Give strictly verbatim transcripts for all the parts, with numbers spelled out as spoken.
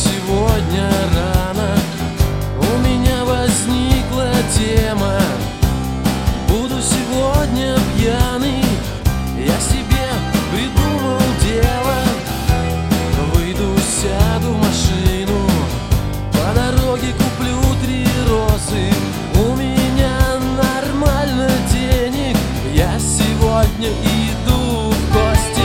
сегодня рано у меня возникла тема. Буду сегодня пьяный, я себе придумал дело. Выйду, сяду в машину, по дороге куплю три розы. У меня нормально денег, я сегодня иду в гости.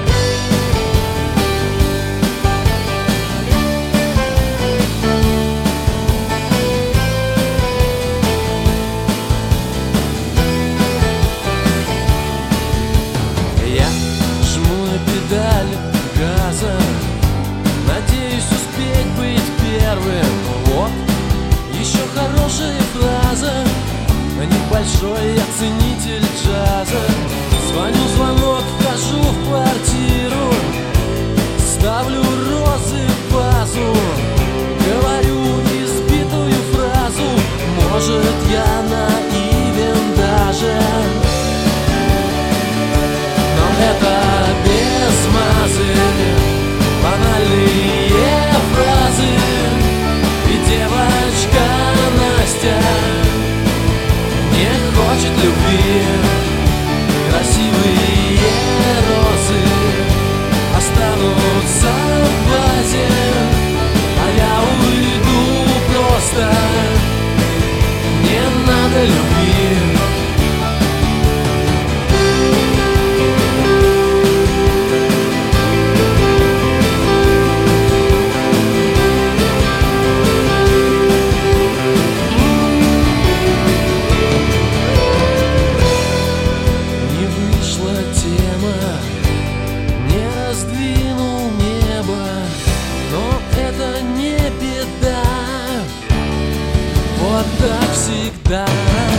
Я жму на педаль газа, надеюсь успеть быть первым. Вот еще хорошая фраза, небольшой я ценитель джаза. Звоню звонок, вхожу в квартиру, ставлю розы в вазу, говорю избитую фразу: может, я наивен даже, но это без мазы, банальные фразы. И девочка Настя не хочет любви. Красивые розы останутся в вазе, а я уйду просто, не надо любви. Сдвинул небо, но это не беда, вот так всегда.